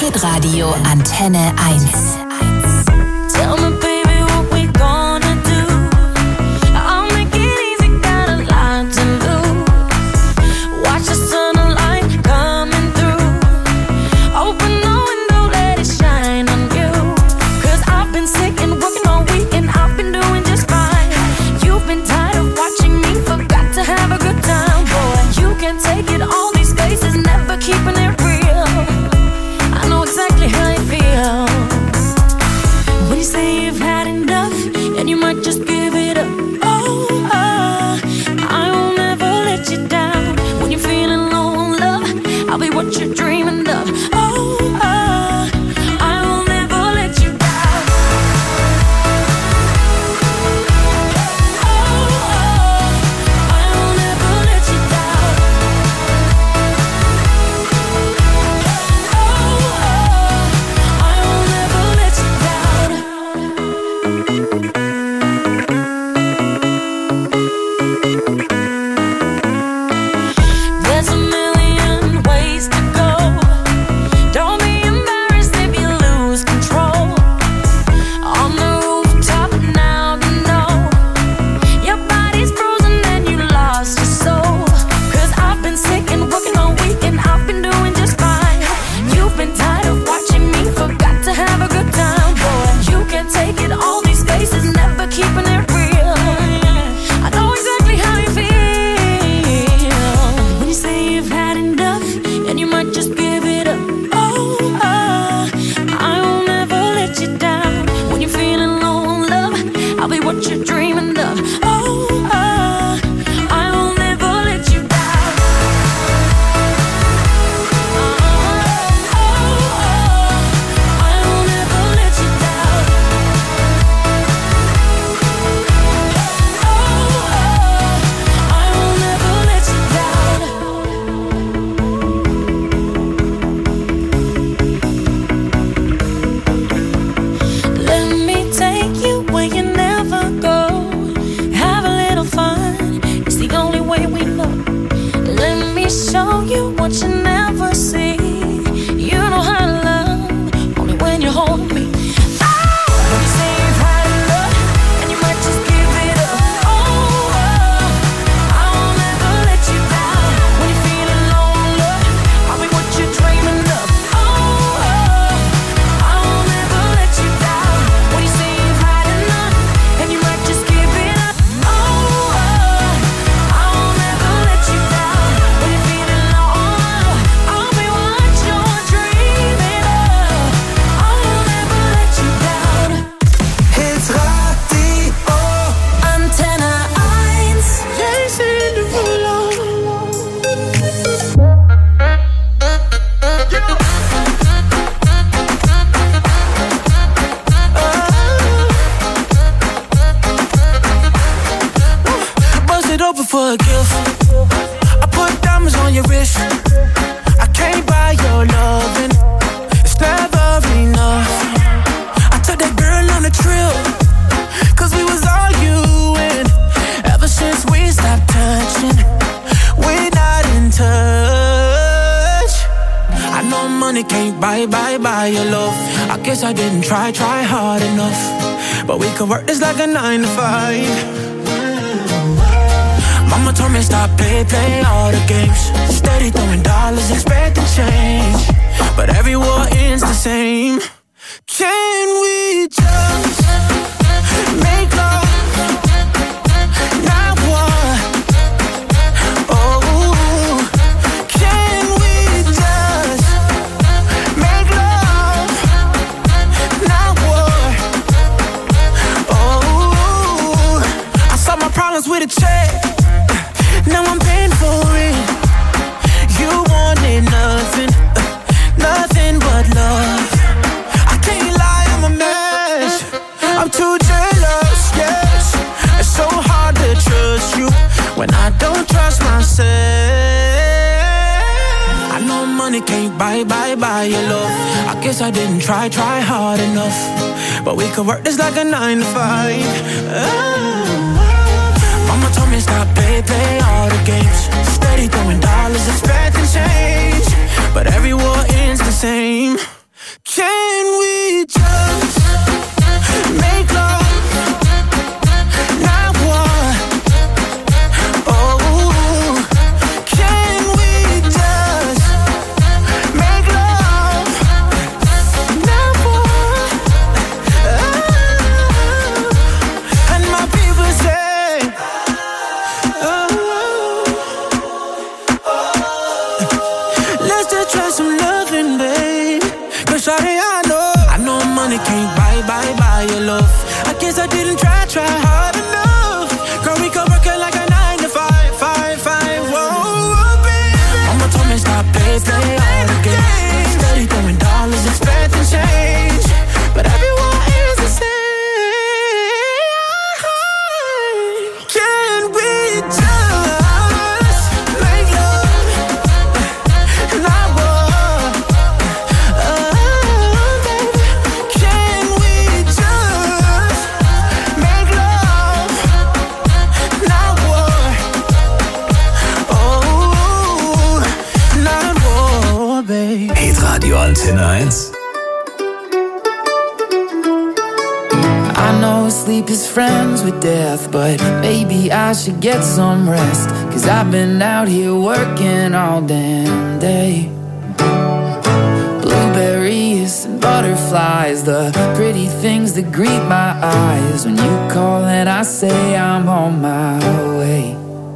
Hitradio Antenne 1. Tell me, baby, what we gonna do? I'll make it easy, got a lot to lose. Watch the sunlight coming through. Open the window, let it shine on you. 'Cause I've been sick and working all week and I've been doing just fine. You've been tired of watching me, forgot to have a good time, boy. You can't take it, all these faces, never keeping it real. I know exactly how you feel. When you say you've had enough and you might just give it up. Oh, I will never let you down. When you're feeling low on love, I'll be what you're dreaming of. Oh, I will never let you down. Oh, I will never let you down. Oh, I will never let you down. There's a million ways to go. Don't be embarrassed if you lose control. On the rooftop now, you know your body's frozen and you lost your soul. 'Cause I've been sick and working all week and I've been doing just fine. You've been tired of watching me, forgot to have a good time, boy. You can't take it, all these faces, never keeping it real. I know exactly how you feel. When you say you've had enough and you might just give it up. Oh, I will never let you down. When you're feeling low on love, I'll be what you're dreaming of. Oh, I will never let you down. I will never let you down. I will never let you down. Let me take you where you never go. Have a little fun, it's the only way we know. Let me show you what you never see. You know how to love, only when you hold me. When you say you've had enough and you might just give it up. Oh, I will never let you down. When you're feeling low on love, I'll be what you're dreaming of. Oh, I will never let you down. When you say you've had enough and you might just give it up. Oh, I will never let you down. When you're feeling low on love, I'll be what you're dreaming of. I will never let you down. Hitradio Antenne 1. Jason Derulo. Bust it open for a gift. I put diamonds on your wrist. I can't buy your loving. It's never enough. I took that girl on a trip, 'cause we was arguing. Ever since we stopped touching, we're not in touch. I know money can't buy your love. I guess I didn't try hard enough. But we could work this like a 9 to 5. Mama told me stop play all the games. Steady throwing dollars, expecting change. But every war ends the same. Can we just make love? Not war. Oh, can we just make love? Not war. Oh, I saw my problems with a check. Now I'm paying for it. You wanted nothing, nothing but love. I can't lie, I'm a mess. I'm too jealous, yes. It's so hard to trust you when I don't trust myself. I know money can't buy your love. I guess I didn't try hard enough. But we could work this like a 9 to 5. Mama told me stop play all the games. Steady throwing dollars, expecting change. But every war ends the same. try some loving, babe. Cause shawty, I know money can't buy your love. I guess I didn't try hard enough. Girl, we could work it like a 9 to 5. Whoa, baby. Mama told me stop, play all the games. Steady throwing dollars, expecting change. But everyone is the same. Can we just make love? Not war. Baby. Can we just make love? Not war. Oh, not war, baby. Hitradio Antenne 1. I know sleep is friends with death, but maybe I should get some rest. Cause I've been out here working all damn day. Blueberries and butterflies, the pretty things that greet my eyes. When you call and I say I'm on my way.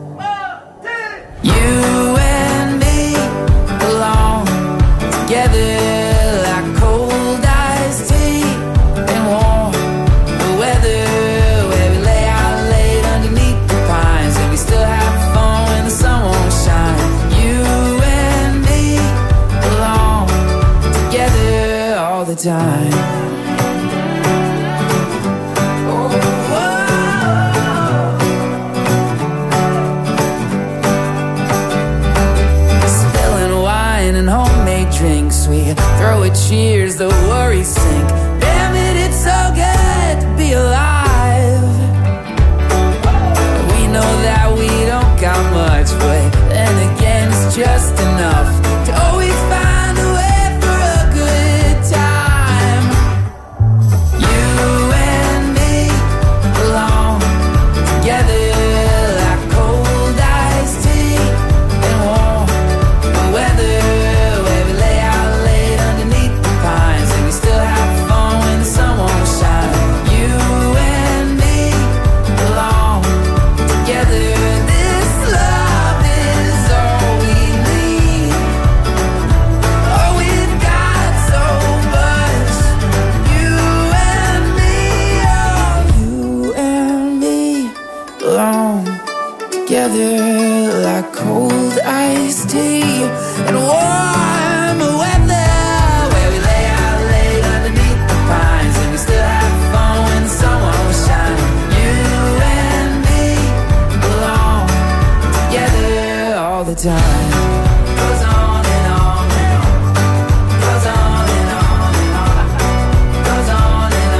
You and me belong together like cold iced tea and warm weather, where we lay out late underneath the pines and we still have fun when the sun won't shine. You and me belong together all the time. Spilling wine and homemade drinks, we throw a cheers, the worries sink. Damn it, it's so good to be alive. We know that we don't got much, but then again it's just enough to always find a way for a good time. You and me belong together like cold iced tea and warm weather, where we lay out late underneath the pines and we still have fun when the sun won't shine. You and me belong together. This love is all we need. Oh, we've got so much. You and me, oh, you and me belong together like cold iced tea and warm weather, where we lay out late underneath the pines and we still have fun when the sun won't shine. You and me belong together all the time. Goes on and on and on. Goes on and on and on. Goes on and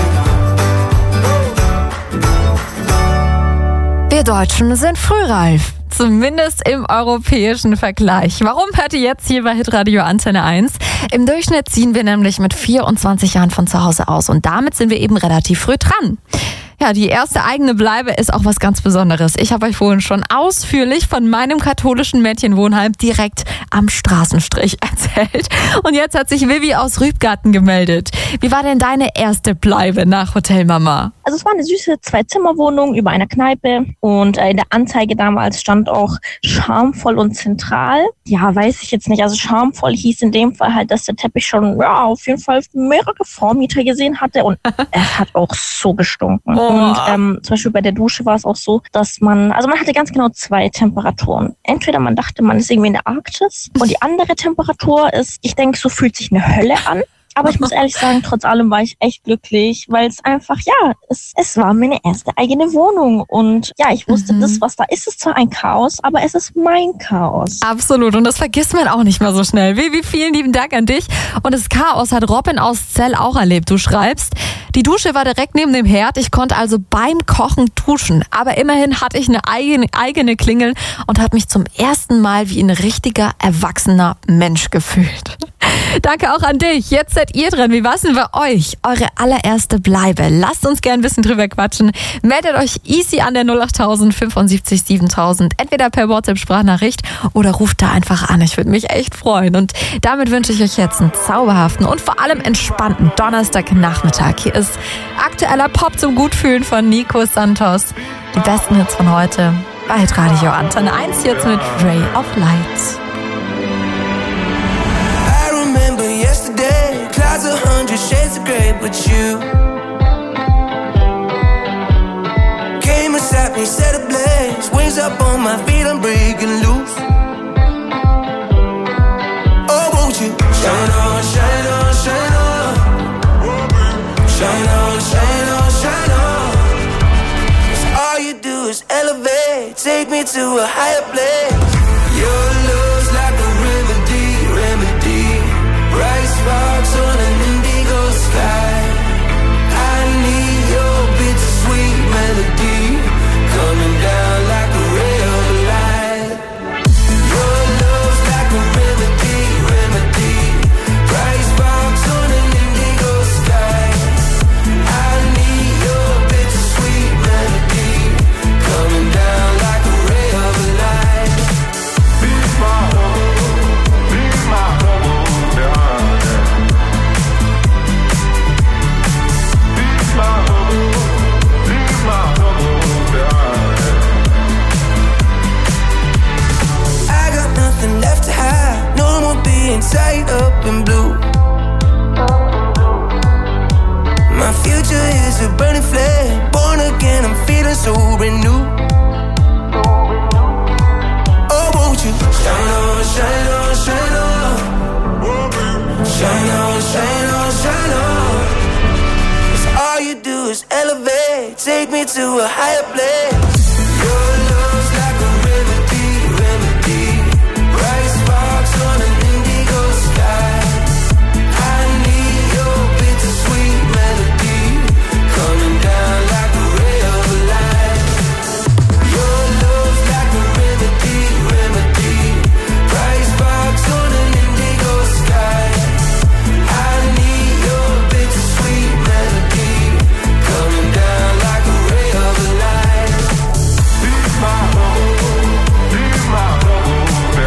on and on. Wir Deutschen sind frühreif. Zumindest im europäischen Vergleich. Warum hört ihr jetzt hier bei Hitradio Antenne 1? Im Durchschnitt ziehen wir nämlich mit 24 Jahren von zu Hause aus und damit sind wir eben relativ früh dran. Ja, die erste eigene Bleibe ist auch was ganz Besonderes. Ich habe euch vorhin schon ausführlich von meinem katholischen Mädchenwohnheim direkt am Straßenstrich erzählt. Und jetzt hat sich Vivi aus Rübgarten gemeldet. Wie war denn deine erste Bleibe nach Hotel Mama? Also es war eine süße 2-Zimmer-Wohnung über einer Kneipe und in der Anzeige damals stand auch charmvoll und zentral. Ja, weiß ich jetzt nicht. Also charmvoll hieß in dem Fall halt, dass der Teppich schon auf jeden Fall mehrere Vormieter gesehen hatte und es hat auch so gestunken. Und zum Beispiel bei der Dusche war es auch so, dass man hatte ganz genau 2 Temperaturen. Entweder man dachte, man ist irgendwie in der Arktis und die andere Temperatur ist, ich denke, so fühlt sich eine Hölle an. Aber ich muss ehrlich sagen, trotz allem war ich echt glücklich, weil es einfach, es war meine erste eigene Wohnung. Und ja, ich wusste, das, was da ist, ist zwar ein Chaos, aber es ist mein Chaos. Absolut. Und das vergisst man auch nicht mal so schnell. Vivi, vielen lieben Dank an dich. Und das Chaos hat Robin aus Zell auch erlebt. Du schreibst, die Dusche war direkt neben dem Herd. Ich konnte also beim Kochen duschen. Aber immerhin hatte ich eine eigene Klingel und habe mich zum ersten Mal wie ein richtiger, erwachsener Mensch gefühlt. Danke auch an dich. Jetzt seid ihr dran. Wie war's denn bei euch? Eure allererste Bleibe. Lasst uns gern ein bisschen drüber quatschen. Meldet euch easy an der 08000 75 7000. Entweder per WhatsApp-Sprachnachricht oder ruft da einfach an. Ich würde mich echt freuen. Und damit wünsche ich euch jetzt einen zauberhaften und vor allem entspannten Donnerstagnachmittag. Hier ist aktueller Pop zum Gutfühlen von Nico Santos. Die besten Hits von heute bei Hitradio Antenne 1 jetzt mit Ray of Light. great, but you came and sat me, set ablaze. Wings up on my feet, I'm breaking loose. Oh, won't you shine on, shine on, shine on, shine on, shine on, shine on. 'Cause all you do is elevate, take me to a higher place. Your love's like a remedy, remedy. Bright sparks on an indigo sky. I need your bittersweet melody coming down like a ray of light. Your love's like a remedy, remedy. Bright sparks on an indigo sky. I need your bittersweet melody coming down like a ray of light. Be my left to hide, no more being tied up in blue. My future is a burning flame, born again, I'm feeling so renewed. Oh, won't you shine on, shine on, shine on, shine on, shine on, shine on. 'Cause all you do is elevate, take me to a higher place. Your love's like a remedy, remedy. Bright sparks on an indigo sky. I need your bittersweet melody coming down like a ray of light. Your love's like a remedy, remedy. Bright sparks on an indigo sky. I need your bittersweet melody coming down like a ray of light. Be my home, be my home.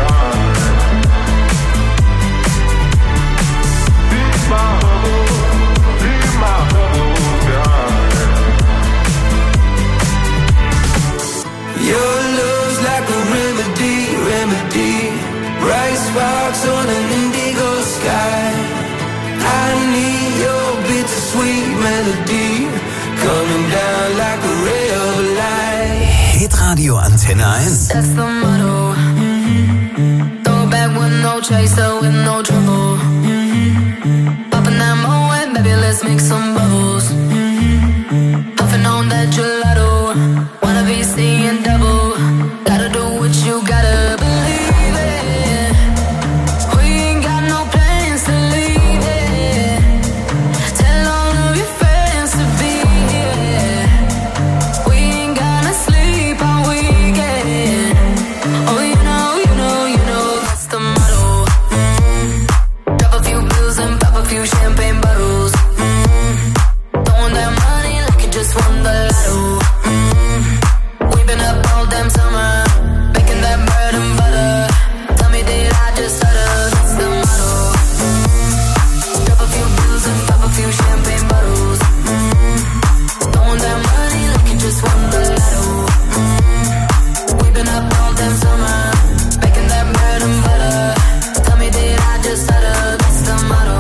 Your love's like a remedy, remedy. Bright sparks on an indigo sky. I need your bittersweet melody coming down like a ray of light. Hitradio Antenne 1. That's the motto. Throw back with no chaser, with no trouble. Popping that Moet, baby, let's make some bubbles. Puffing on that gelato, wanna be seeing double. Gotta do what you gotta believe it. We ain't got no plans to leave it. Tell all of your friends to be here. We ain't gonna sleep all weekend. Oh, you know, you know, you know, that's the motto. Drop a few bills and pop a few champagne bottles. Throwing that money like you just won the lotto. We've been up all damn summer, making that bread and butter. Tell me, did I just stutter? That's the motto. Drop a few bills and pop a few champagne bottles. Throwing that money like you just won the lotto. We've been up all damn summer, making that bread and butter. Tell me, did I just stutter? That's the motto.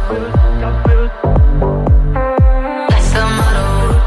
That's the motto.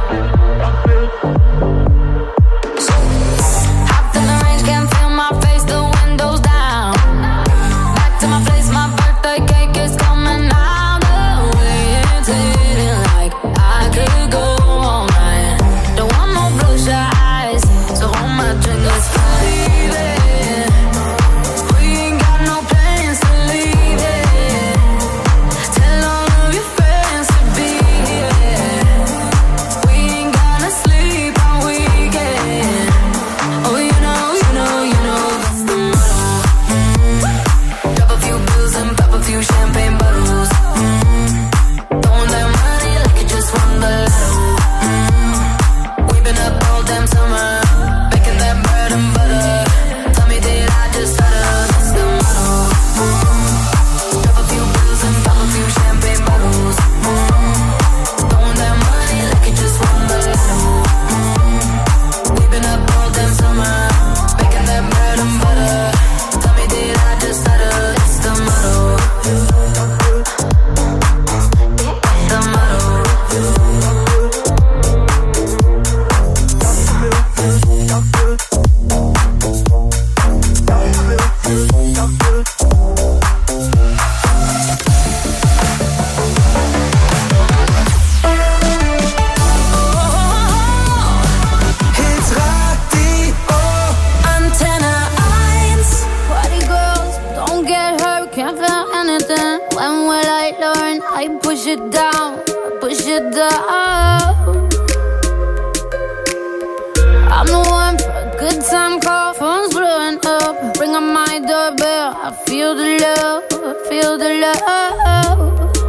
Hopped in the range, can't feel my face, the windows down. Back to my place, my birthday cake is coming out. The way it's hitting like I could go all night. Don't want no bloodshot eyes, so hold my drink, let's leave it. We ain't got no plans to leave it. Tell all of your friends to be here. We ain't gonna sleep all weekend. Oh, you know, you know, you know, that's the motto. Drop a few bills and pop a few champagne bottles. Throwing that money like you just won the lotto. We've been up all damn summer, making that bread and butter. Tell me, did I just stutter? That's the motto. Drop a few bills and pop a few champagne bottles. Throwing that money like you just won the lotto. We've been up all damn summer, making that bread and butter. Tell me, did I just stutter? That's the motto. That's the motto. feel anything. When will I learn? I push it down, push it down. I'm the one for a good time call. Phone's blowing up, ring on my doorbell. I feel the love, I feel the love.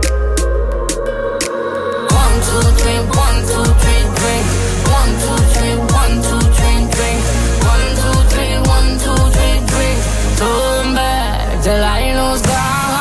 1, 2, 3, 1, 2, 3, drink. 1, 2, 3, 1, 2, 3, drink. 1, 2, 3, 1, 2, 3, drink. Turn back till I lose God.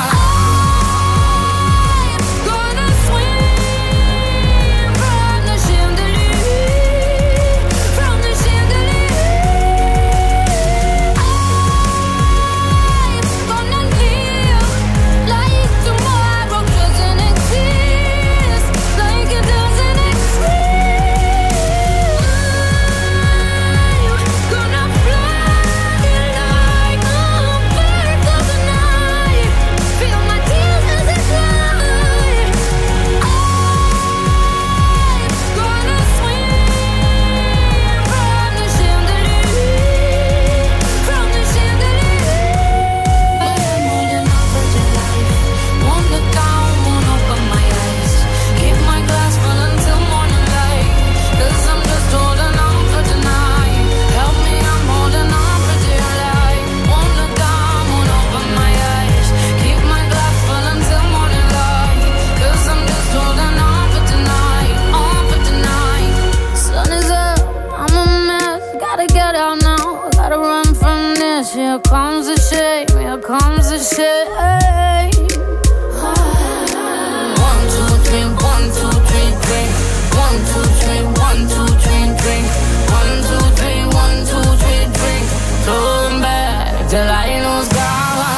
Here comes the shame, here comes the shame. 1, 2, 3, 1, 2, 3, drink. 1, 2, 3, 1, 2, 3, drink. 1, 2, 3, 1, 2, 3, drink. Turn back till I lose God.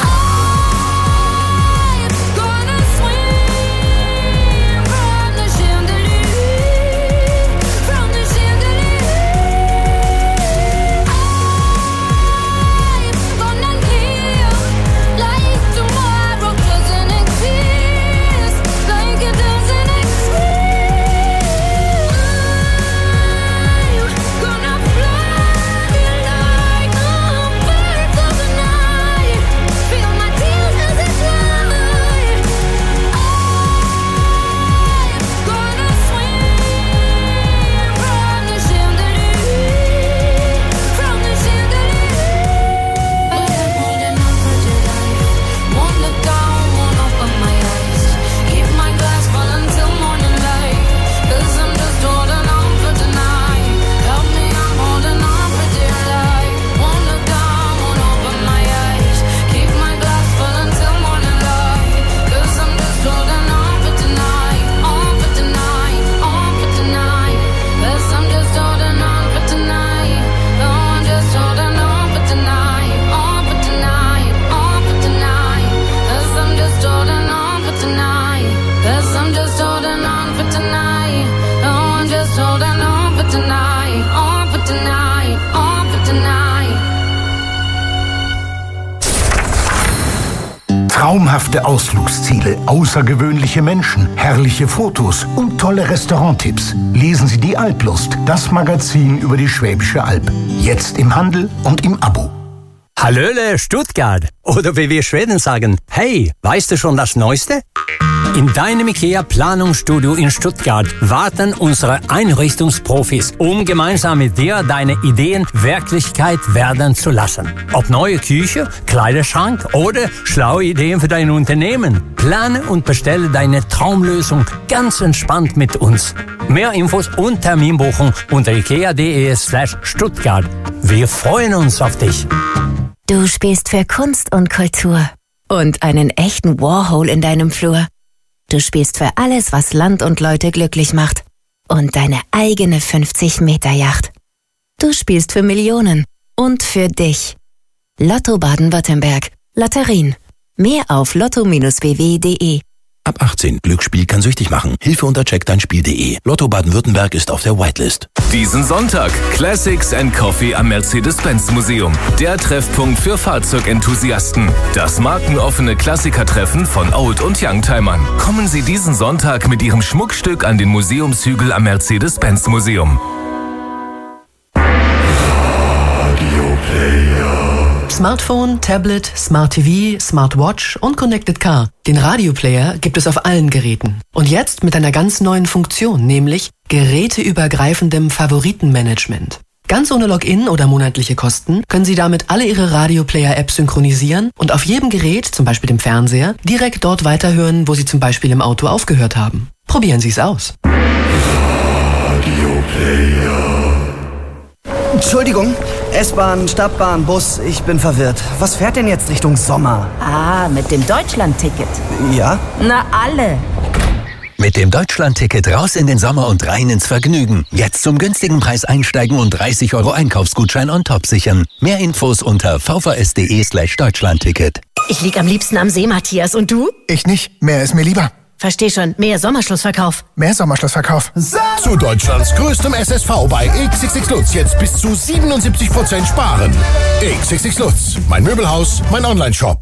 Traumhafte Ausflugsziele, außergewöhnliche Menschen, herrliche Fotos und tolle Restauranttipps. Lesen Sie die Alplust, das Magazin über die Schwäbische Alb. Jetzt im Handel und im Abo. Hallöle Stuttgart. Oder wie wir Schweden sagen, hey, weißt du schon das Neueste? In deinem IKEA-Planungsstudio in Stuttgart warten unsere Einrichtungsprofis, um gemeinsam mit dir deine Ideen Wirklichkeit werden zu lassen. Ob neue Küche, Kleiderschrank oder schlaue Ideen für dein Unternehmen. Plane und bestelle deine Traumlösung ganz entspannt mit uns. Mehr Infos und Terminbuchung unter ikea.de/Stuttgart. Wir freuen uns auf dich. Du spielst für Kunst und Kultur und einen echten Warhol in deinem Flur. Du spielst für alles, was Land und Leute glücklich macht und deine eigene 50-Meter-Yacht. Du spielst für Millionen und für dich. Lotto Baden-Württemberg. Lotterien. Mehr auf lotto-bw.de. Ab 18. Glücksspiel kann süchtig machen. Hilfe unter checkdeinspiel.de. Lotto Baden-Württemberg ist auf der Whitelist. Diesen Sonntag Classics and Coffee am Mercedes-Benz-Museum. Der Treffpunkt für Fahrzeugenthusiasten. Das markenoffene Klassikertreffen von Old- und Youngtimern. Kommen Sie diesen Sonntag mit Ihrem Schmuckstück an den Museumshügel am Mercedes-Benz-Museum. Smartphone, Tablet, Smart TV, Smartwatch und Connected Car. Den Radioplayer gibt es auf allen Geräten. Und jetzt mit einer ganz neuen Funktion, nämlich geräteübergreifendem Favoritenmanagement. Ganz ohne Login oder monatliche Kosten können Sie damit alle Ihre Radioplayer-Apps synchronisieren und auf jedem Gerät, zum Beispiel dem Fernseher, direkt dort weiterhören, wo Sie zum Beispiel im Auto aufgehört haben. Probieren Sie es aus. Radioplayer. Entschuldigung, S-Bahn, Stadtbahn, Bus, ich bin verwirrt. Was fährt denn jetzt Richtung Sommer? Ah, mit dem Deutschland-Ticket. Ja? Na, alle. Mit dem Deutschland-Ticket raus in den Sommer und rein ins Vergnügen. Jetzt zum günstigen Preis einsteigen und 30 € Einkaufsgutschein on top sichern. Mehr Infos unter vvs.de/Deutschlandticket. Ich lieg am liebsten am See, Matthias. Und du? Ich nicht. Mehr ist mir lieber. Versteh schon. Mehr Sommerschlussverkauf. Mehr Sommerschlussverkauf. Zu Deutschlands größtem SSV bei XXX Lutz jetzt bis zu 77% sparen. XXX Lutz. Mein Möbelhaus, mein Onlineshop.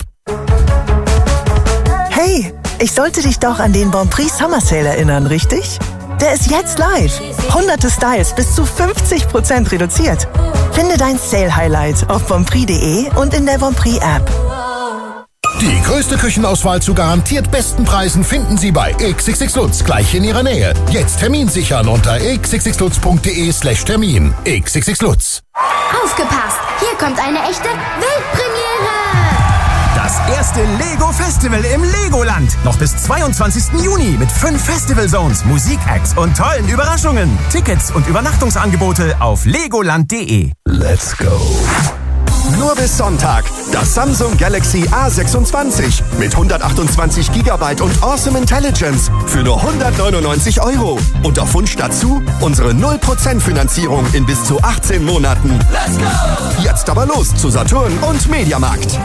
Hey, ich sollte dich doch an den Bonprix Summer Sale erinnern, richtig? Der ist jetzt live. Hunderte Styles bis zu 50% reduziert. Finde dein Sale-Highlight auf bonprix.de und in der Bonprix App. Die größte Küchenauswahl zu garantiert besten Preisen finden Sie bei XXX Lutz gleich in Ihrer Nähe. Jetzt Termin sichern unter xxxlutz.de/Termin. XXX Lutz. Aufgepasst! Hier kommt eine echte Weltpremiere! Das erste Lego Festival im Legoland. Noch bis 22. Juni mit 5 Festival Zones, Musikacts und tollen Überraschungen. Tickets und Übernachtungsangebote auf legoland.de. Let's go. Nur bis Sonntag. Das Samsung Galaxy A26 mit 128 GB und Awesome Intelligence für nur 199 €. Und auf Wunsch dazu unsere 0% Finanzierung in bis zu 18 Monaten. Let's go! Jetzt aber los zu Saturn und Mediamarkt.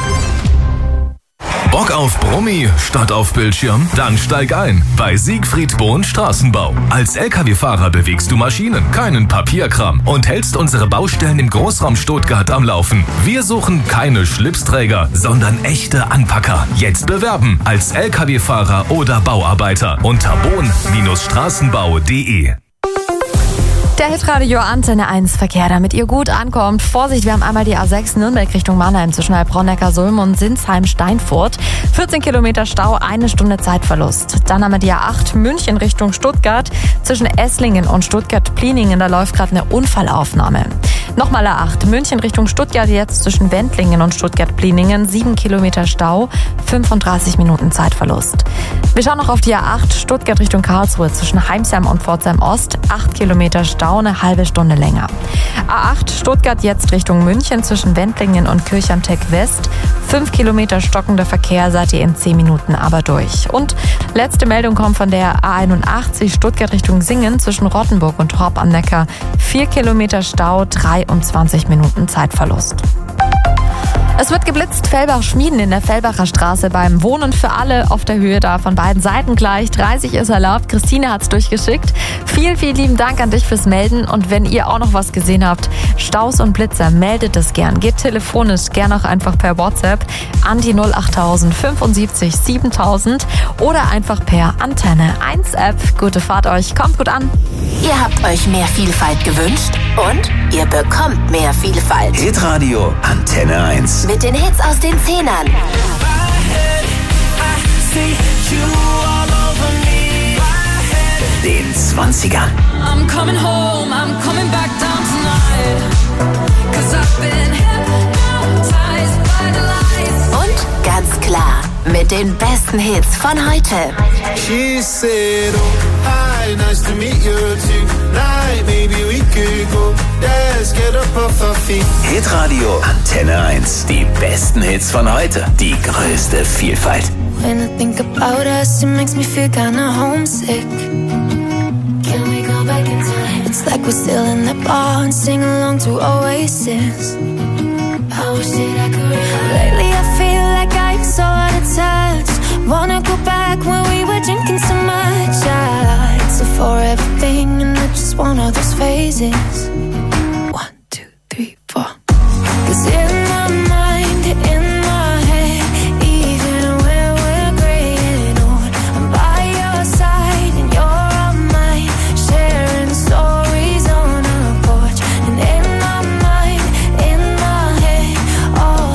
Bock auf Brummi statt auf Bildschirm? Dann steig ein bei Siegfried Bohn Straßenbau. Als LKW-Fahrer bewegst du Maschinen, keinen Papierkram und hältst unsere Baustellen im Großraum Stuttgart am Laufen. Wir suchen keine Schlipsträger, sondern echte Anpacker. Jetzt bewerben als LKW-Fahrer oder Bauarbeiter unter bohn-straßenbau.de. Der Hitradio Antenne 1 Verkehr, damit ihr gut ankommt. Vorsicht, wir haben einmal die A6 Nürnberg Richtung Mannheim zwischen Heilbronn-Neckarsulm und Sinsheim-Steinfurt. 14 Kilometer Stau, 1 Stunde Zeitverlust. Dann haben wir die A8 München Richtung Stuttgart zwischen Esslingen und Stuttgart-Pliningen. Da läuft gerade eine Unfallaufnahme. Nochmal A8 München Richtung Stuttgart, jetzt zwischen Wendlingen und Stuttgart-Pliningen. 7 Kilometer Stau, 35 Minuten Zeitverlust. Wir schauen noch auf die A8 Stuttgart Richtung Karlsruhe zwischen Heimsheim und Pforzheim Ost. 8 Kilometer Stau, eine halbe Stunde länger. A8 Stuttgart jetzt Richtung München zwischen Wendlingen und Kirchhamtech West. 5 Kilometer stockender Verkehr, seid ihr in 10 Minuten aber durch. Und letzte Meldung kommt von der A81 Stuttgart Richtung Singen zwischen Rottenburg und Horb am Neckar. 4 Kilometer Stau, 23 Minuten Zeitverlust. Es wird geblitzt, Fellbach-Schmieden in der Fellbacher Straße beim Wohnen für alle auf der Höhe da von beiden Seiten gleich. 30 ist erlaubt. Christine hat's durchgeschickt. Vielen, vielen lieben Dank an dich fürs Melden. Und wenn ihr auch noch was gesehen habt, Staus und Blitzer, meldet es gern. Geht telefonisch, gern auch einfach per WhatsApp an die 08000 75 7000 oder einfach per Antenne 1 App. Gute Fahrt euch, kommt gut an. Ihr habt euch mehr Vielfalt gewünscht und ihr bekommt mehr Vielfalt. Hitradio Antenne 1. Mit den Hits aus den 10ern. Den 20ern. I'm coming home, I'm coming back down tonight. 'Cause I've been hypnotized by the lights. Und ganz klar, mit den besten Hits von heute. She said, oh, hi, nice to meet you tonight. Maybe we could go, let's get up off our feet. Hitradio Antenne 1. Die besten Hits von heute. Die größte Vielfalt. When I think about us, it makes me feel kinda homesick. Can we go back in time? It's like we're still in the bar and sing along to Oasis. I wish that I could. Lately I feel like I'm so out of touch. Wanna go back when we were drinking so much. I lied for everything and I just want all those phases. 1, 2, 3, 4. 'Cause in my mind, in my head, even when we're gray and old, I'm by your side and you're on mine, sharing stories on a porch. And in my mind, in my head, all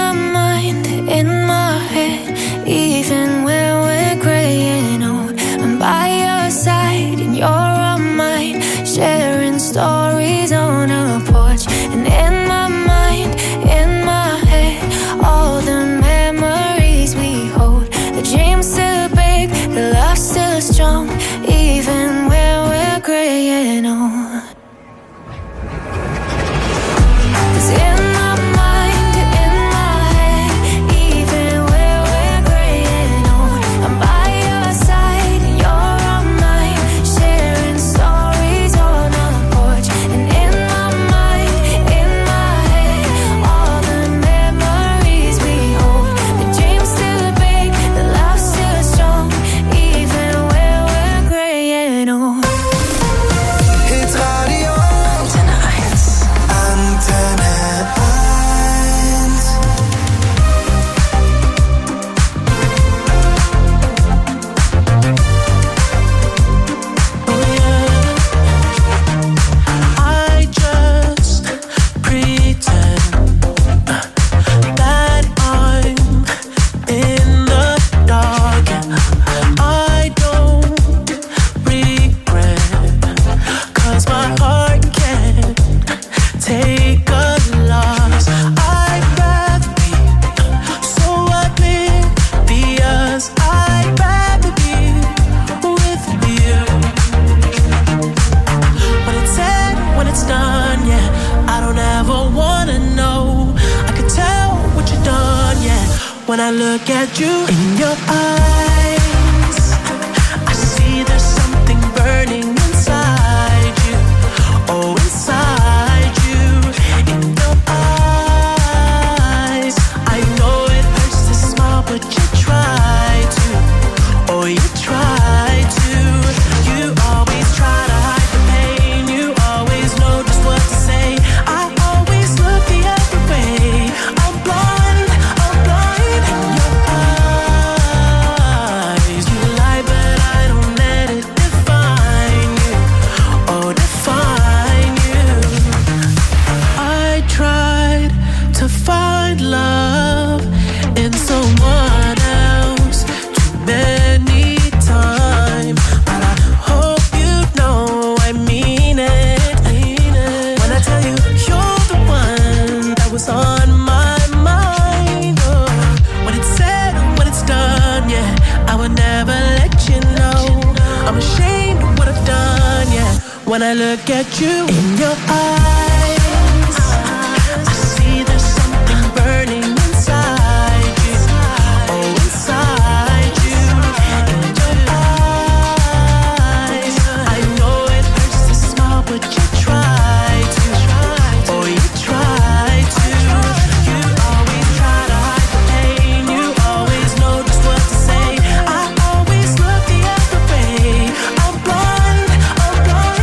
my mind, in my head, even when we're graying old, I'm by your side and you're on mine, sharing stories on a porch. And in my mind, in my head, all the memories we hold, the dreams still big, the love still strong, even when we're graying old. When I look at you in your eyes, I see there's something burning inside you. Oh, inside you, in your eyes. I know it hurts to smile, but you try to. Oh, you try to. You always try to hide the pain. You always know just what to say. I always look the other way. I'm blind. When I look at you in your eyes, I see there's something burning inside you. Oh, inside you, in your eyes. I know it hurts to smile, but you try to. Oh, you try to. You always try to hide the pain. You always know just what to say. I always look the other way. I'm blind, I'm blind.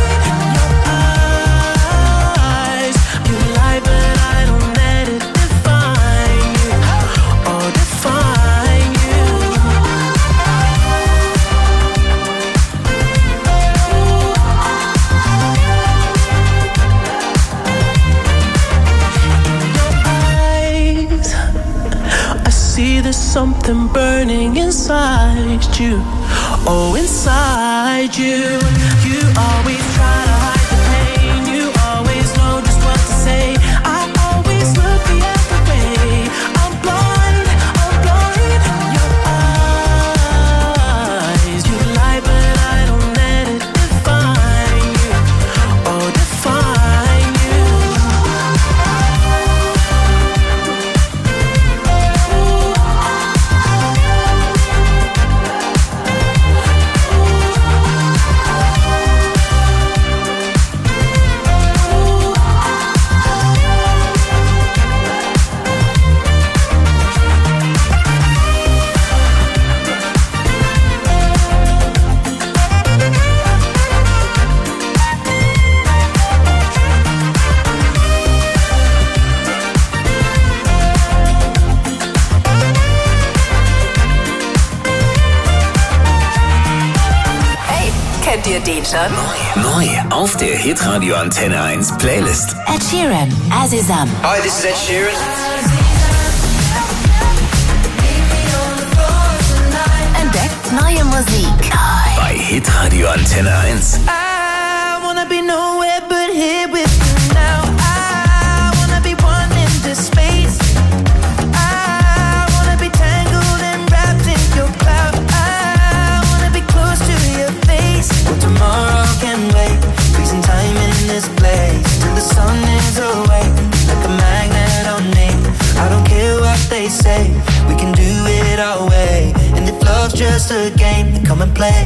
There's something burning inside you. Oh, inside you. You always try to hide the pain. You always know just what to say. I always look the other way. I'm blind, I'm blind. Your eyes, you lie, but I don't let it define you. Oh, define you. Kennt ihr den schon? Neu auf der Hitradio Antenne 1 Playlist. Ed Sheeran, Azizam. Hi, this is Ed Sheeran. Antenne 1. I wanna be nowhere but here with you now. I wanna be one in this space. I wanna be tangled and wrapped in your cloud. I wanna be close to your face. Well, tomorrow can wait. Freezing time in this place till the sun is awake. Like a magnet on me. I don't care what they say. We can do it our way. And if love's just a game, then come and play.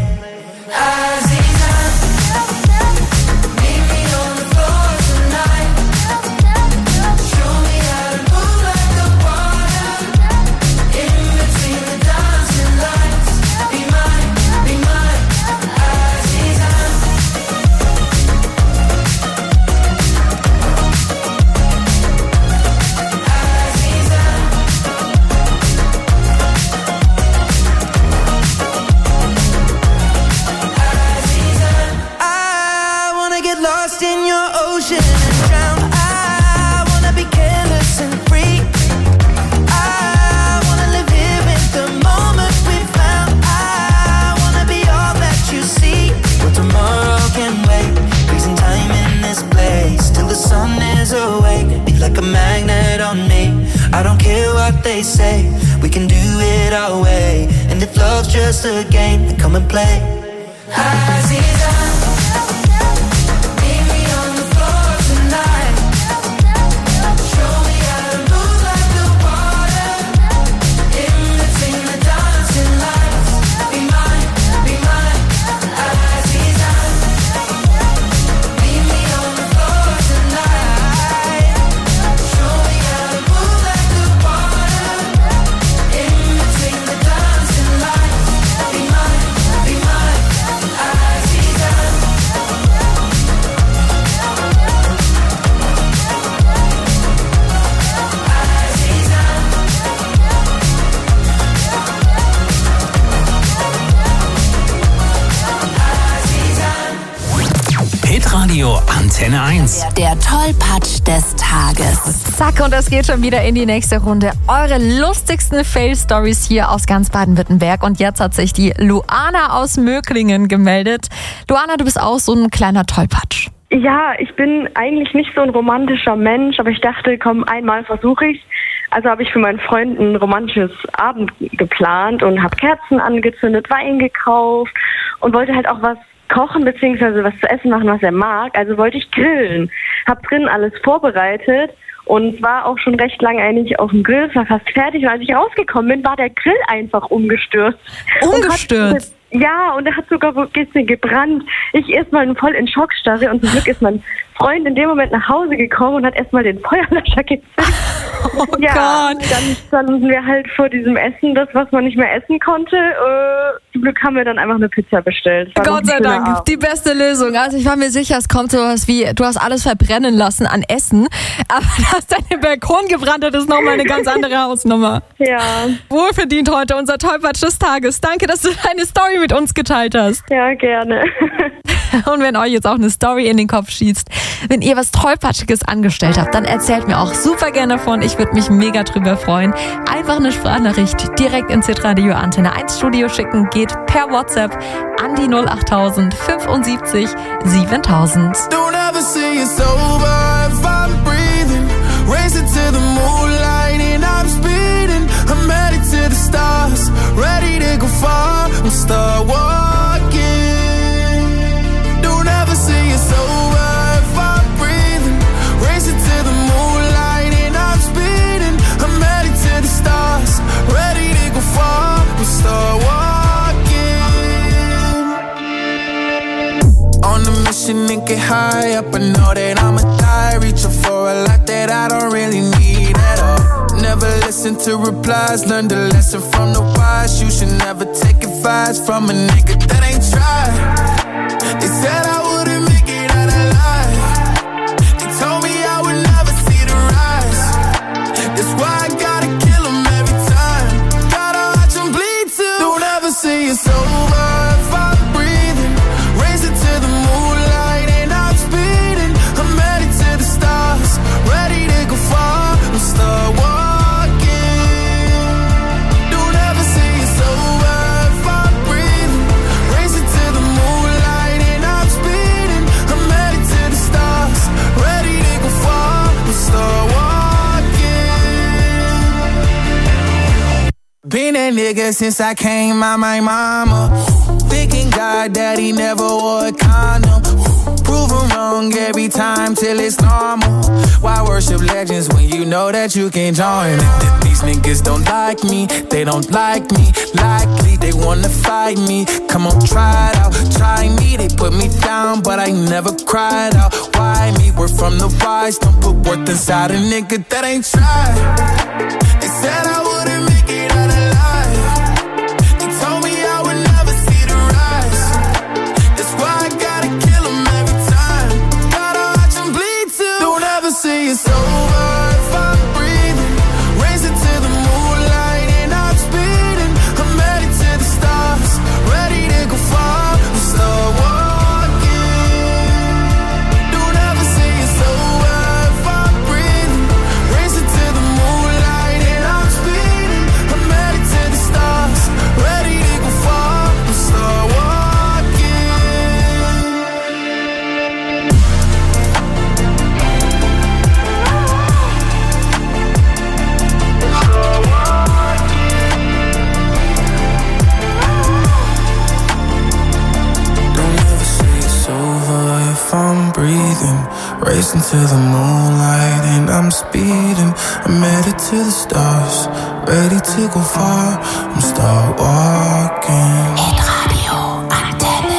I don't care what they say, we can do it our way. And if love's just a game, then come and play. Radio Antenne 1. Der Tollpatsch des Tages. Zack, und es geht schon wieder in die nächste Runde. Eure lustigsten Fail-Stories hier aus ganz Baden-Württemberg. Und jetzt hat sich die Luana aus Möglingen gemeldet. Luana, du bist auch so ein kleiner Tollpatsch. Ja, ich bin eigentlich nicht so ein romantischer Mensch, aber ich dachte, komm, einmal versuche ich. Also habe ich für meinen Freund ein romantisches Abend geplant und habe Kerzen angezündet, Wein gekauft und wollte halt auch was kochen bzw. was zu essen machen, was er mag. Also wollte ich grillen. Hab drin alles vorbereitet und war auch schon recht lange eigentlich auf dem Grill, war fast fertig. Und als ich rausgekommen bin, war der Grill einfach umgestürzt. Umgestürzt? Ja, und er hat sogar ein bisschen gebrannt. Ich erstmal voll in Schockstarre und zum Glück ist mein Freund in dem Moment nach Hause gekommen und hat erstmal den Feuerlöscher gezückt. Oh ja, Gott. Dann standen wir halt vor diesem Essen, das, was man nicht mehr essen konnte. Zum Glück haben wir dann einfach eine Pizza bestellt. Gott sei Dank, Abend. die beste Lösung. Also ich war mir sicher, es kommt sowas wie, du hast alles verbrennen lassen an Essen, aber dass dein Balkon gebrannt hat, ist nochmal eine ganz andere Hausnummer. Ja. Wohlverdient heute unser Tollpatsch des Tages. Danke, dass du deine Story mit uns geteilt hast. Ja, gerne. Und wenn euch jetzt auch eine Story in den Kopf schießt, wenn ihr was Tollpatschiges angestellt habt, dann erzählt mir auch super gerne davon. Ich würde mich mega drüber freuen. Einfach eine Sprachnachricht direkt ins Hitradio Antenne 1 Studio schicken. Geht per WhatsApp an die 08000 75 7000. Don't ever say it's over if I'm breathing. Racing to the moonlight and I'm speeding. I'm headed to the stars, ready to go far and start walking. Don't ever say it's over if I'm breathing. Racing to the moonlight and I'm speeding. I'm headed to the stars, ready to go far and start walking. On a mission and get high up, I know that I'ma die. Reaching for a lot that I don't really need at all. Never listen to replies, learn the lesson from the wise. You should never take advice from a nigga that ain't tried. They said I wouldn't make it out alive. They told me I would never see the rise. That's why I gotta kill them every time. Gotta watch them bleed too. Don't ever say it's over if I'm breathing. Racing to the moonlight and I'm speeding. I'm headed to the stars, ready to go far and start walking. Don't ever say it's over if I'm breathing. Racing to the moonlight Been that nigga since I came out my mama. Thinking God that he never wore a condom. Prove him wrong every time till it's normal. Why worship legends when you know that you can join? These niggas don't like me, they don't like me. Likely they wanna fight me. Come on, try it out, try me. They put me down, but I never cried out. Why me? We're from the wise. Don't put worth inside a nigga that ain't tried. They said I wouldn't make it out alive. They told me I would never see the rise. That's why I gotta kill him every time. Gotta watch him bleed too. Don't ever say it's over if I'm breathing. Racing to the moonlight and I'm speeding. I'm headed to the stars, ready to go far and start walking. Don't ever say it's over if I'm breathing. Racing to the moonlight and I'm speeding. I'm headed to the stars, ready to go far and start walking. Don't ever say it's over if I'm breathing. Racing to the moonlight and I'm speeding. I'm headed to the stars, ready to go far and start walking. Radio Antenne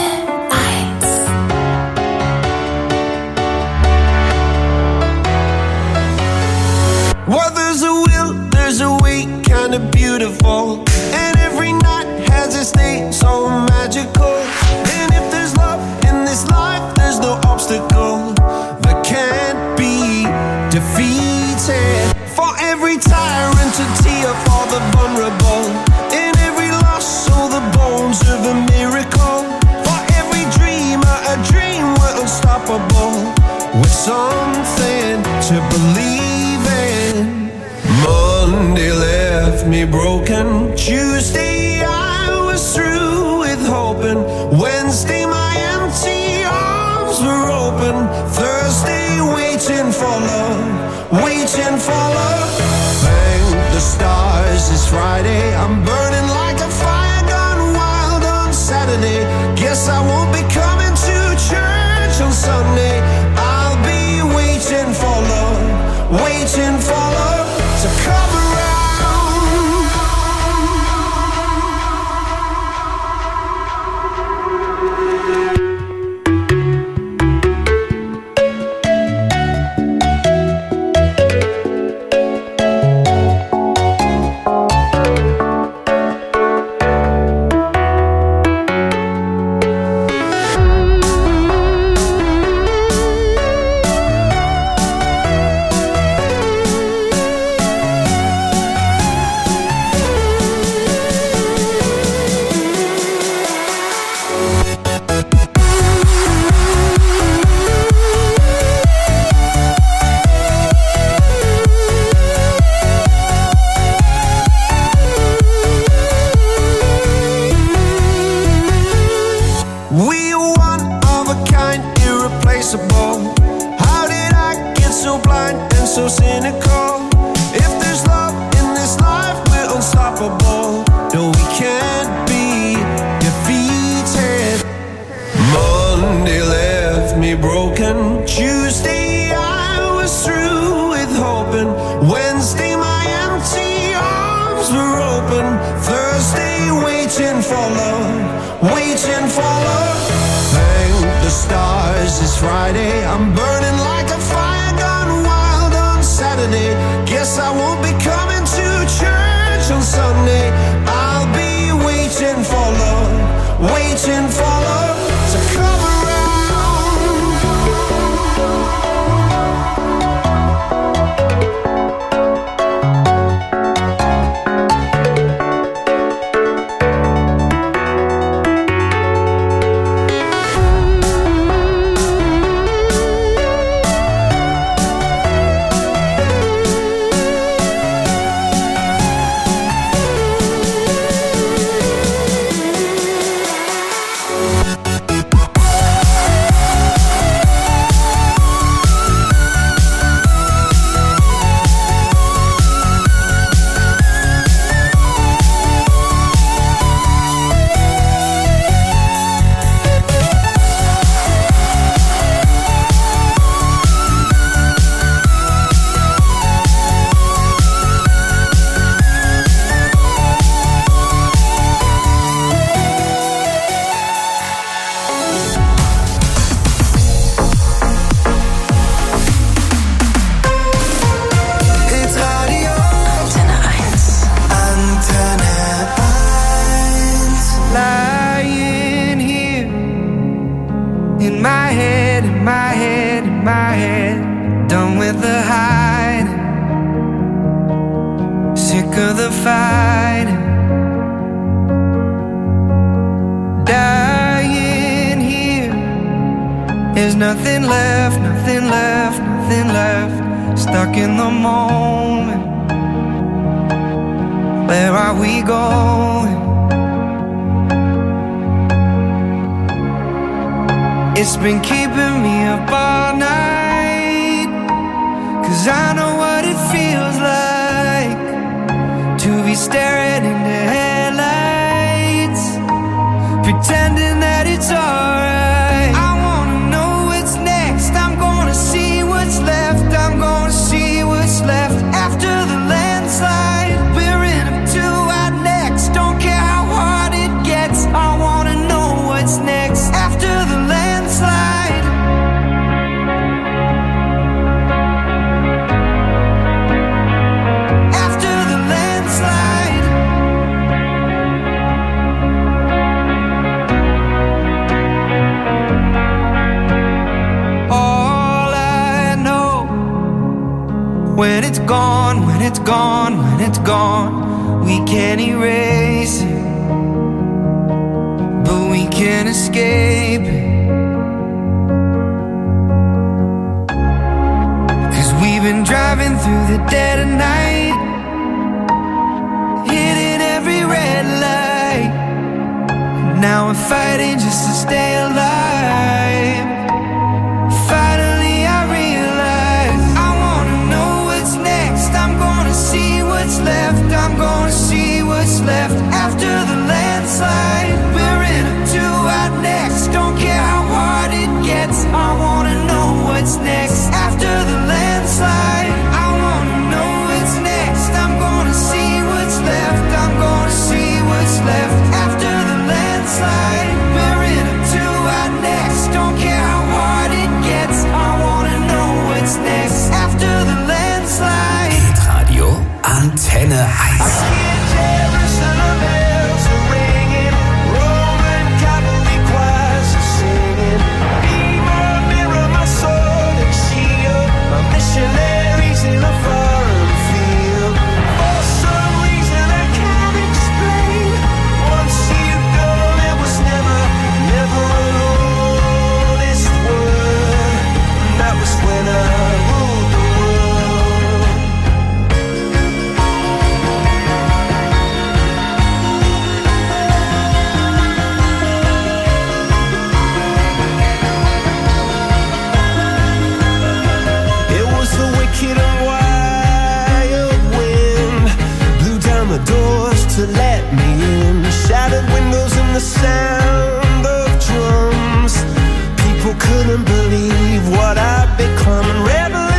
1. Well, there's a will, there's a way, kinda beautiful. And every night has its day, so magical. And if there's love in this life, there's no obstacle that can't be defeated. For every tyrant to tear for the vulnerable. In every loss, all the bones of a miracle. For every dreamer, a dream we're unstoppable. With something to believe in. Monday left me broken. Tuesday I was through with hoping. Wednesday my empty arms were open. Thursday waiting for love, waiting for love. Thank the stars it's Friday. I'm burning like a fire gone wild on Saturday. Guess I won't be coming to church on Sunday. I'll be waiting for love, waiting for love to come around. of the fighting. Dying here. There's nothing left, nothing left, nothing left. Stuck in the moment. Where are we going? It's been keeping me up all night, 'cause I know what it feels like to be staring into headlights, pretending that it's alright. I wanna know what's next. I'm gonna see what's left. I'm gonna see what's left after the landslide. We're in up to our necks. Don't care how hard it gets. I wanna know what's next after the landslide. After the landslide. All I know, when it's gone, when it's gone, when it's gone, we can't erase it, but we can't escape it. 'Cause we've been driving through the dead of night, hitting every red light. Now we're fighting just to stay alive. Finally I realize I wanna know what's next. I'm gonna see what's left. I'm gonna see what's left after the landslide. We're in up to our necks. Don't care how hard it gets. I wanna know what's next after the landslide. I wanna know what's next. I'm gonna see what's left. I'm gonna see what's left after the landslide. We're in up to our necks. Don't care how hard it gets. I wanna know what's next after the landslide. Hitradio Antenne 1. Missionaries in a foreign field. For some reason I can't explain. Once you've gone, it was never an honest word. And that was when I ruled the world. It was the wicked and wild wind, blew down the doors to let me in. Shattered windows and the sound of drums. People couldn't believe what I'd become. And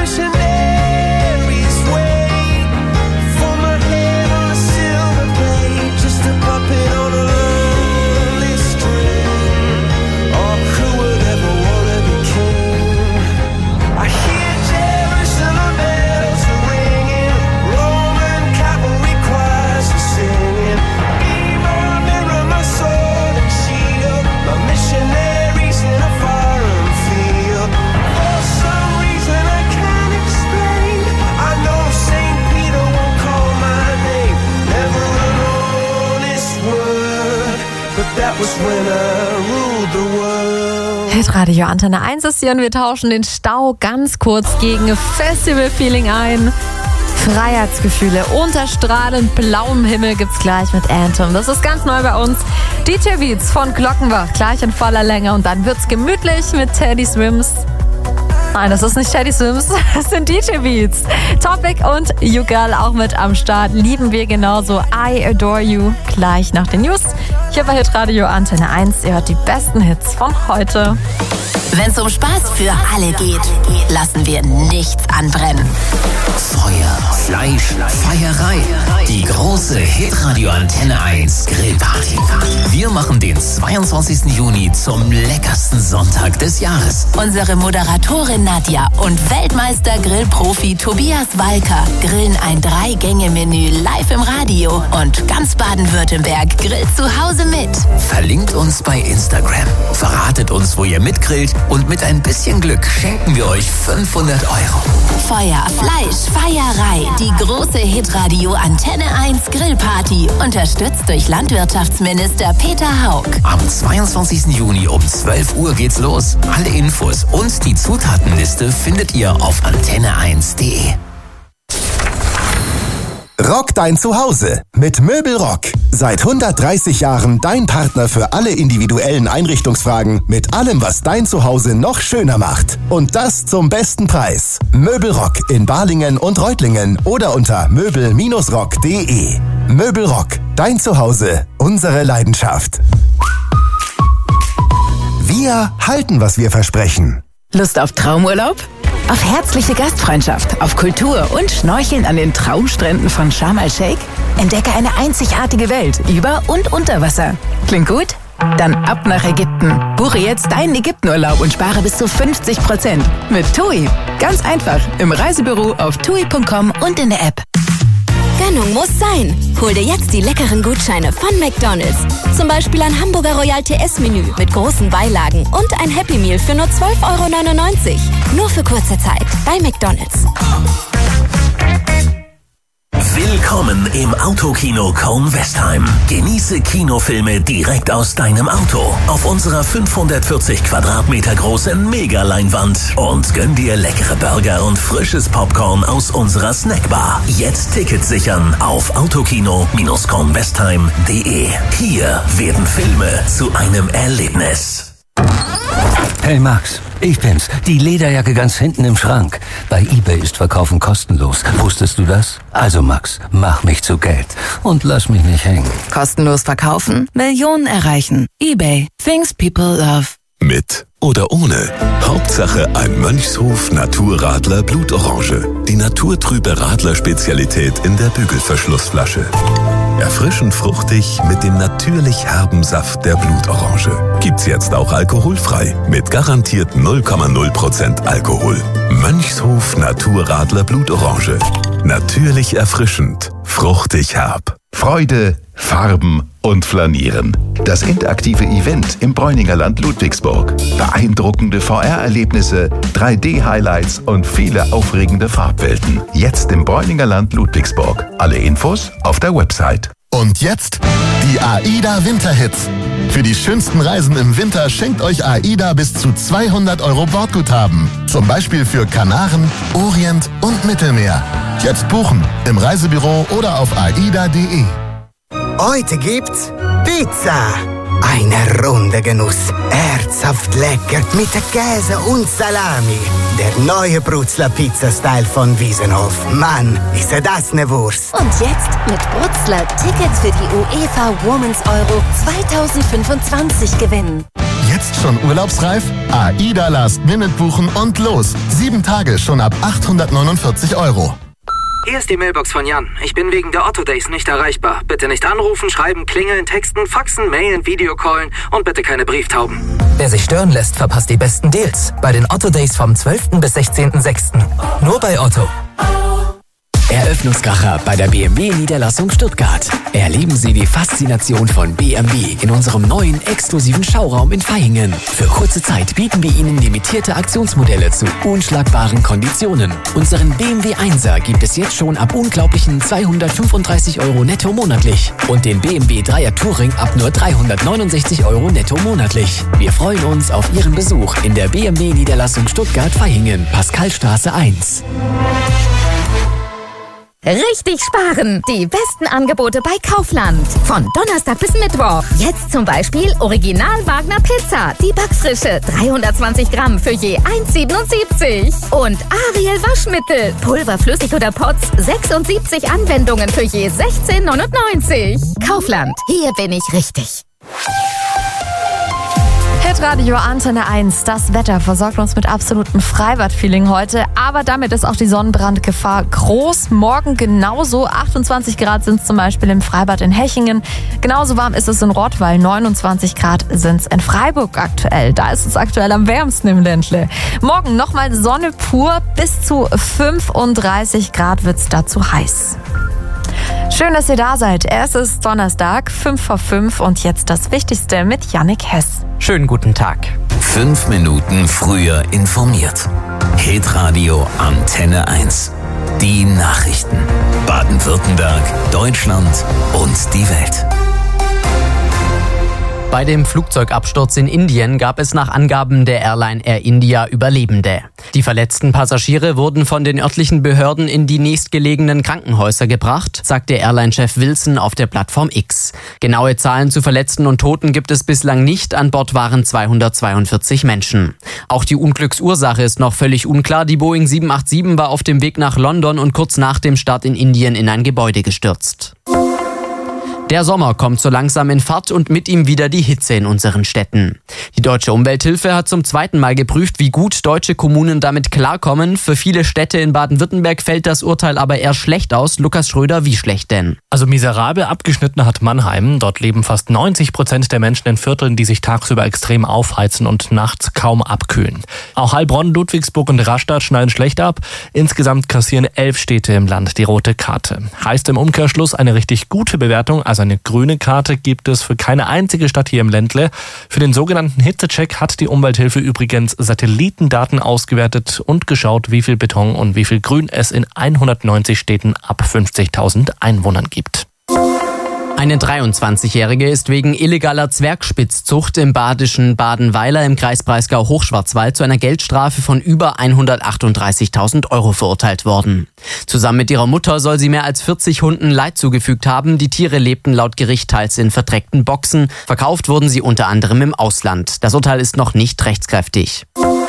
revolutionaries wait for my head on a silver blade, just a puppet on a lonely string. Oh, who would ever wanna be king? I hear Jerusalem bells are ringing, Roman cavalry choirs are singing. Be my mirror, my sword and shield, my missionaries in a foreign field. For some reason I can't explain, I know St. Peter won't call my name. Never an honest word, but that was when I ruled the world. Hitradio Antenne 1 ist hier und wir tauschen den Stau ganz kurz gegen Festival-Feeling ein. Freiheitsgefühle unter strahlend blauem Himmel gibt's gleich mit Anthem. Das ist ganz neu bei uns. DJ Beats von Glockenbach gleich in voller Länge und dann wird's gemütlich mit Teddy Swims. Nein, das ist nicht Teddy Swims, das sind DJ Beats. Topic und You Girl auch mit am Start. Lieben wir genauso. I Adore You gleich nach den News. Hier bei Hitradio Antenne 1. Ihr hört die besten Hits von heute. Wenn's um Spaß für alle geht, lassen wir nichts anbrennen. Feuer, Fleisch, Feierei. Die große Hitradio Antenne 1 Grillparty. Wir machen den 22. Juni zum leckersten Sonntag des Jahres. Unsere Moderatorin Nadja und Weltmeister-Grillprofi Tobias Walker grillen ein 3-Gänge-Menü live im Radio. Und ganz Baden-Württemberg grillt zu Hause mit. Verlinkt uns bei Instagram. Verratet uns, wo ihr mitgrillt. Und mit ein bisschen Glück schenken wir euch 500 €. Feuer, Fleisch, Feierei. Die große Hitradio Antenne Antenne 1 Grillparty, unterstützt durch Landwirtschaftsminister Peter Haug. Am 22. Juni um 12 Uhr geht's los. Alle Infos und die Zutatenliste findet ihr auf antenne1.de. Rock dein Zuhause mit Möbelrock. Seit 130 Jahren dein Partner für alle individuellen Einrichtungsfragen mit allem, was dein Zuhause noch schöner macht. Und das zum besten Preis. Möbelrock in Balingen und Reutlingen oder unter möbel-rock.de. Möbelrock, dein Zuhause, unsere Leidenschaft. Wir halten, was wir versprechen. Lust auf Traumurlaub? Auf herzliche Gastfreundschaft, auf Kultur und Schnorcheln an den Traumstränden von Sharm el-Sheikh? Entdecke eine einzigartige Welt über und unter Wasser. Klingt gut? Dann ab nach Ägypten. Buche jetzt deinen Ägyptenurlaub und spare bis zu 50% mit TUI. Ganz einfach im Reisebüro auf tui.com und in der App. Gönnung muss sein. Hol dir jetzt die leckeren Gutscheine von McDonald's. Zum Beispiel ein Hamburger Royal TS-Menü mit großen Beilagen und ein Happy Meal für nur 12,99 €. Nur für kurze Zeit bei McDonald's. Willkommen im Autokino Köln-Westheim. Genieße Kinofilme direkt aus deinem Auto auf unserer 540 Quadratmeter großen Mega-Leinwand und gönn dir leckere Burger und frisches Popcorn aus unserer Snackbar. Jetzt Tickets sichern auf autokino-köln-westheim.de. Hier werden Filme zu einem Erlebnis. Hey Max, ich bin's. Die Lederjacke ganz hinten im Schrank. Bei eBay ist Verkaufen kostenlos. Wusstest du das? Also Max, mach mich zu Geld und lass mich nicht hängen. Kostenlos verkaufen, Millionen erreichen. eBay. Things people love. Mit oder ohne. Hauptsache ein Mönchshof Naturradler Blutorange. Die naturtrübe Radler-Spezialität in der Bügelverschlussflasche. Erfrischend fruchtig mit dem natürlich herben Saft der Blutorange. Gibt's jetzt auch alkoholfrei mit garantiert 0,0% Alkohol. Mönchshof Naturradler Blutorange. Natürlich erfrischend, fruchtig herb. Freude, Farben und Flanieren. Das interaktive Event im Bräuninger Land Ludwigsburg. Beeindruckende VR-Erlebnisse, 3D-Highlights und viele aufregende Farbwelten. Jetzt im Bräuninger Land Ludwigsburg. Alle Infos auf der Website. Und jetzt die AIDA Winterhits. Für die schönsten Reisen im Winter schenkt euch AIDA bis zu 200 € Bordguthaben. Zum Beispiel für Kanaren, Orient und Mittelmeer. Jetzt buchen im Reisebüro oder auf aida.de. Heute gibt's Pizza. Eine runde Genuss. Herzhaft lecker mit Käse und Salami. Der neue Brutzler Pizza-Style von Wiesenhof. Mann, ist das eine Wurst. Und jetzt mit Brutzler Tickets für die UEFA Women's Euro 2025 gewinnen. Jetzt schon urlaubsreif? AIDA Last Minute buchen und los. 7 Tage schon ab 849 €. Hier ist die Mailbox von Jan. Ich bin wegen der Otto Days nicht erreichbar. Bitte nicht anrufen, schreiben, klingeln, texten, faxen, mailen, Videocallen und bitte keine Brieftauben. Wer sich stören lässt, verpasst die besten Deals. Bei den Otto Days vom 12. bis 16.06. Nur bei Otto. Eröffnungskracher bei der BMW-Niederlassung Stuttgart. Erleben Sie die Faszination von BMW in unserem neuen exklusiven Schauraum in Vaihingen. Für kurze Zeit bieten wir Ihnen limitierte Aktionsmodelle zu unschlagbaren Konditionen. Unseren BMW 1er gibt es jetzt schon ab unglaublichen 235 € netto monatlich. Und den BMW 3er Touring ab nur 369 € netto monatlich. Wir freuen uns auf Ihren Besuch in der BMW-Niederlassung Stuttgart-Vaihingen, Pascalstraße 1. Richtig sparen! Die besten Angebote bei Kaufland. Von Donnerstag bis Mittwoch. Jetzt zum Beispiel Original Wagner Pizza. Die Backfrische. 320 Gramm für je 1,77. Und Ariel Waschmittel. Pulver, flüssig oder Pots. 76 Anwendungen für je 16,99. Kaufland. Hier bin ich richtig. Hitradio Antenne 1. Das Wetter versorgt uns mit absolutem Freibad-Feeling heute. Aber damit ist auch die Sonnenbrandgefahr groß. Morgen genauso. 28 Grad sind es zum Beispiel im Freibad in Hechingen. Genauso warm ist es in Rottweil. 29 Grad sind es in Freiburg aktuell. Da ist es aktuell am wärmsten im Ländle. Morgen nochmal Sonne pur. Bis zu 35 Grad wird es dazu heiß. Schön, dass ihr da seid. Es ist Donnerstag, 5 vor 5 und jetzt das Wichtigste mit Jannik Hess. Schönen guten Tag. 5 Minuten früher informiert. Hitradio Antenne 1. Die Nachrichten. Baden-Württemberg, Deutschland und die Welt. Bei dem Flugzeugabsturz in Indien gab es nach Angaben der Airline Air India Überlebende. Die verletzten Passagiere wurden von den örtlichen Behörden in die nächstgelegenen Krankenhäuser gebracht, sagte Airline-Chef Wilson auf der Plattform X. Genaue Zahlen zu Verletzten und Toten gibt es bislang nicht. An Bord waren 242 Menschen. Auch die Unglücksursache ist noch völlig unklar. Die Boeing 787 war auf dem Weg nach London und kurz nach dem Start in Indien in ein Gebäude gestürzt. Der Sommer kommt so langsam in Fahrt und mit ihm wieder die Hitze in unseren Städten. Die Deutsche Umwelthilfe hat zum zweiten Mal geprüft, wie gut deutsche Kommunen damit klarkommen. Für viele Städte in Baden-Württemberg fällt das Urteil aber eher schlecht aus. Lukas Schröder, wie schlecht denn? Also miserabel abgeschnitten hat Mannheim. Dort leben fast 90% der Menschen in Vierteln, die sich tagsüber extrem aufheizen und nachts kaum abkühlen. Auch Heilbronn, Ludwigsburg und Rastatt schneiden schlecht ab. Insgesamt kassieren 11 Städte im Land die rote Karte. Heißt im Umkehrschluss eine richtig gute Bewertung, also eine grüne Karte gibt es für keine einzige Stadt hier im Ländle. Für den sogenannten Hitzecheck hat die Umwelthilfe übrigens Satellitendaten ausgewertet und geschaut, wie viel Beton und wie viel Grün es in 190 Städten ab 50.000 Einwohnern gibt. Eine 23-Jährige ist wegen illegaler Zwergspitzzucht im badischen Badenweiler im Kreis Breisgau-Hochschwarzwald zu einer Geldstrafe von über 138.000 € verurteilt worden. Zusammen mit ihrer Mutter soll sie mehr als 40 Hunden Leid zugefügt haben. Die Tiere lebten laut Gericht teils in verdreckten Boxen. Verkauft wurden sie unter anderem im Ausland. Das Urteil ist noch nicht rechtskräftig.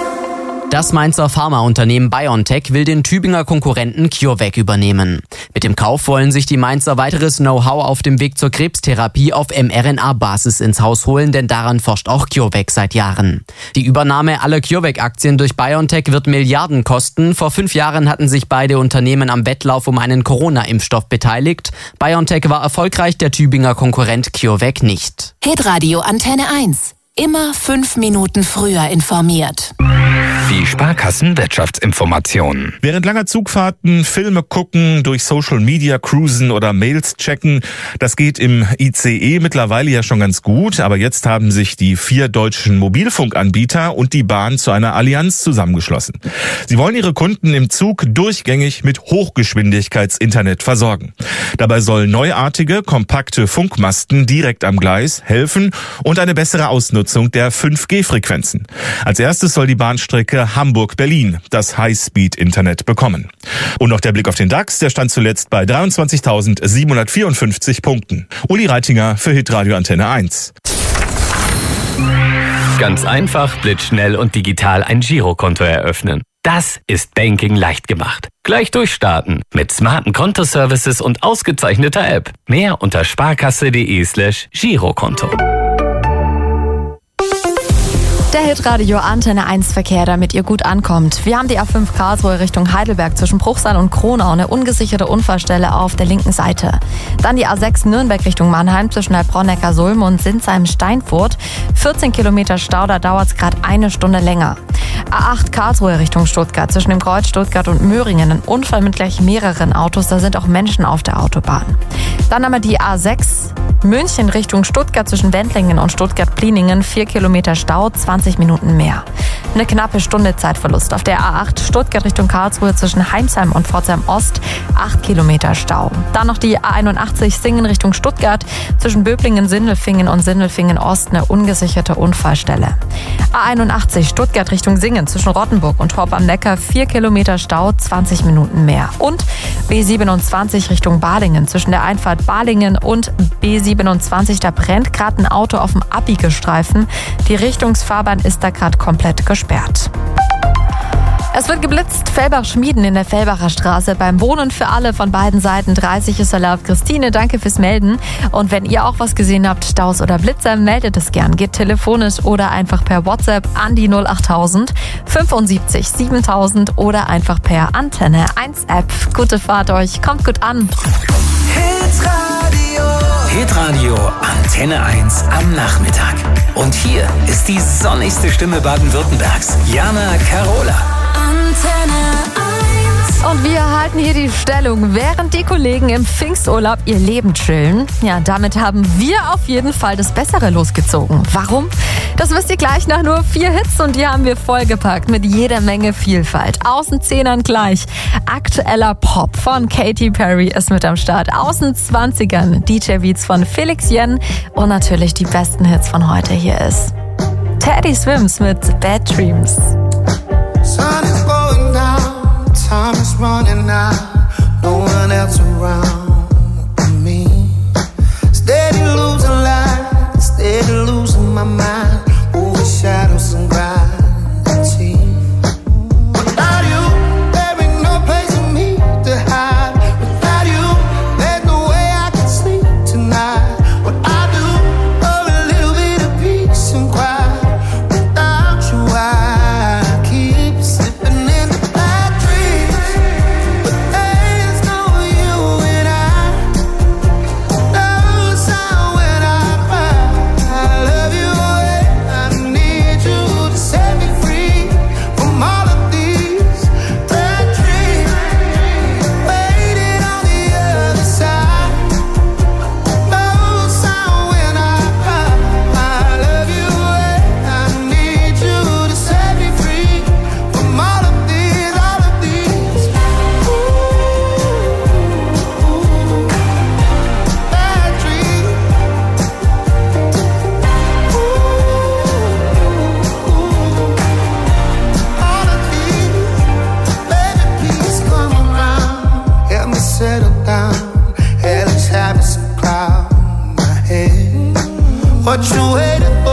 Das Mainzer Pharmaunternehmen BioNTech will den Tübinger Konkurrenten CureVac übernehmen. Mit dem Kauf wollen sich die Mainzer weiteres Know-how auf dem Weg zur Krebstherapie auf mRNA-Basis ins Haus holen, denn daran forscht auch CureVac seit Jahren. Die Übernahme aller CureVac-Aktien durch BioNTech wird Milliarden kosten. Vor 5 Jahren hatten sich beide Unternehmen am Wettlauf um einen Corona-Impfstoff beteiligt. BioNTech war erfolgreich, der Tübinger Konkurrent CureVac nicht. Hitradio Antenne 1. Immer 5 Minuten früher informiert. Die Sparkassen-Wirtschaftsinformationen. Während langer Zugfahrten Filme gucken, durch Social Media cruisen oder Mails checken, das geht im ICE mittlerweile ja schon ganz gut. Aber jetzt haben sich die 4 deutschen Mobilfunkanbieter und die Bahn zu einer Allianz zusammengeschlossen. Sie wollen ihre Kunden im Zug durchgängig mit Hochgeschwindigkeitsinternet versorgen. Dabei sollen neuartige, kompakte Funkmasten direkt am Gleis helfen und eine bessere Ausnutzung der 5G-Frequenzen. Als erstes soll die Bahnstrecke Hamburg-Berlin das High-Speed-Internet bekommen. Und noch der Blick auf den DAX, der stand zuletzt bei 23.754 Punkten. Uli Reitinger für Hitradio Antenne 1. Ganz einfach, blitzschnell und digital ein Girokonto eröffnen. Das ist Banking leicht gemacht. Gleich durchstarten mit smarten Kontoservices und ausgezeichneter App. Mehr unter sparkasse.de/Girokonto. Der Hitradio Antenne 1 Verkehr, damit ihr gut ankommt. Wir haben die A5 Karlsruhe Richtung Heidelberg zwischen Bruchsal und Kronau, eine ungesicherte Unfallstelle auf der linken Seite. Dann die A6 Nürnberg Richtung Mannheim zwischen Heilbronn-Neckarsulm und Sinsheim-Steinfurt. 14 Kilometer Stau, da dauert es gerade 1 Stunde länger. A8 Karlsruhe Richtung Stuttgart zwischen dem Kreuz Stuttgart und Möhringen. Ein Unfall mit gleich mehreren Autos, da sind auch Menschen auf der Autobahn. Dann haben wir die A6 München Richtung Stuttgart zwischen Wendlingen und Stuttgart-Pliningen. 4 Kilometer Stau, 20 Minuten mehr. Eine knappe Stunde Zeitverlust auf der A8 Stuttgart Richtung Karlsruhe zwischen Heimsheim und Pforzheim Ost. 8 Kilometer Stau. Dann noch die A81 Singen Richtung Stuttgart zwischen Böblingen, Sindelfingen und Sindelfingen Ost. Eine ungesicherte Unfallstelle. A81 Stuttgart Richtung Singen zwischen Rottenburg und Horb am Neckar. 4 Kilometer Stau, 20 Minuten mehr. Und B27 Richtung Balingen zwischen der Einfahrt Balingen und B27. Da brennt gerade ein Auto auf dem Abbiegestreifen. Die Richtungsfahrbahn ist da gerade komplett gesperrt. Es wird geblitzt. Fellbach-Schmieden in der Fellbacher Straße. Beim Wohnen für alle von beiden Seiten 30 ist erlaubt. Christine, danke fürs Melden. Und wenn ihr auch was gesehen habt, Staus oder Blitzer, meldet es gern. Geht telefonisch oder einfach per WhatsApp an die 08000 75 7000 oder einfach per Antenne 1 App. Gute Fahrt euch, kommt gut an. Hitradio Antenne 1 am Nachmittag. Und hier ist die sonnigste Stimme Baden-Württembergs, Jana Carola. Antenne 1. Und wir halten hier die Stellung, während die Kollegen im Pfingsturlaub ihr Leben chillen. Ja, damit haben wir auf jeden Fall das Bessere losgezogen. Warum? Das wisst ihr gleich nach nur 4 Hits und die haben wir vollgepackt mit jeder Menge Vielfalt. Aus den 10ern gleich. Aktueller Pop von Katy Perry ist mit am Start. Aus den 20ern DJ-Beats von Felix Jen und natürlich die besten Hits von heute. Hier ist Teddy Swims mit Bad Dreams. Sun is going down, time is running out, no one else around me. Steady losing light, steady losing my mind, over shadows and gravity. Without you, there ain't no place for me to hide. Without you, there's no way I can sleep tonight. What I do, for a little bit of peace and quiet. Without you, I keep slipping into bad dreams. But there's no you and I. No sound when I cry. I love you and I need you to set me free from all of these bad dreams. Waiting on the other side. No sound when I cry. I love you and I need you to set me free from all of these, all of these. Bad dreams. All of these. Baby, please come around. Help me settle down. Hellish habits crowd my head. What you waiting for?